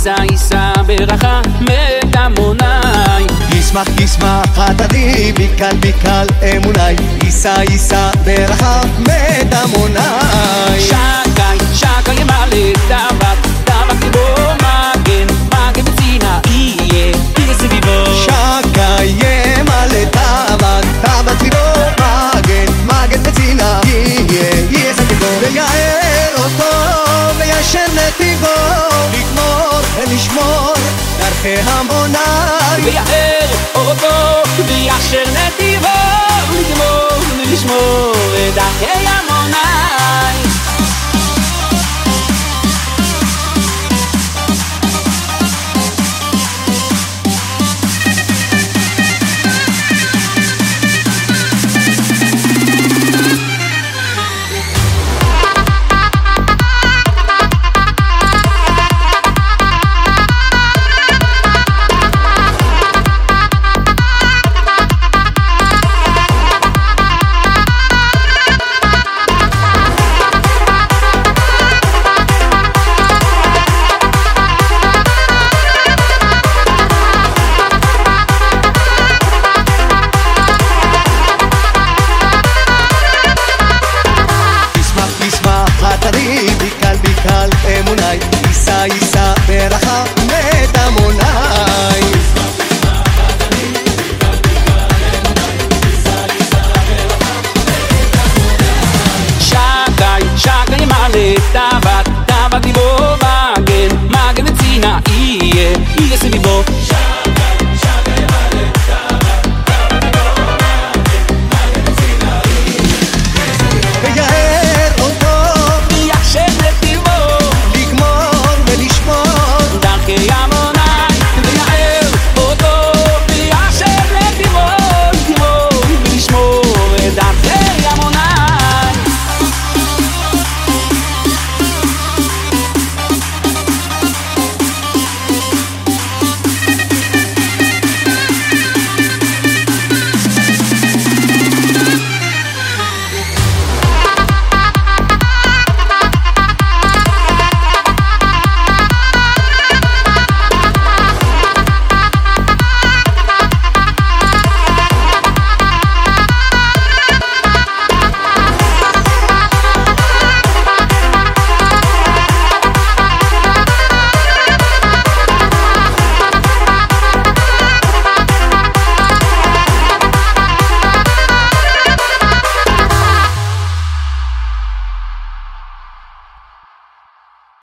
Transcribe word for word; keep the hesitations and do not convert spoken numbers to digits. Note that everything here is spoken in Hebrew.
יישא יישא ברכה מדמוני ישמח ישמח עתידי ביקל ביקל אמוני יישא יישא ברכה מדמוני שקי שקי ימלא דבק דבק ליבו מגן מגן בצינה יהיה יהיה סביבו שקי ימלא דבק דבק ליבו מגן מגן בצינה יהיה יהיה סביבו ויער אותו וישן נתיבו לגמור ולשמור דרכי המוני ויער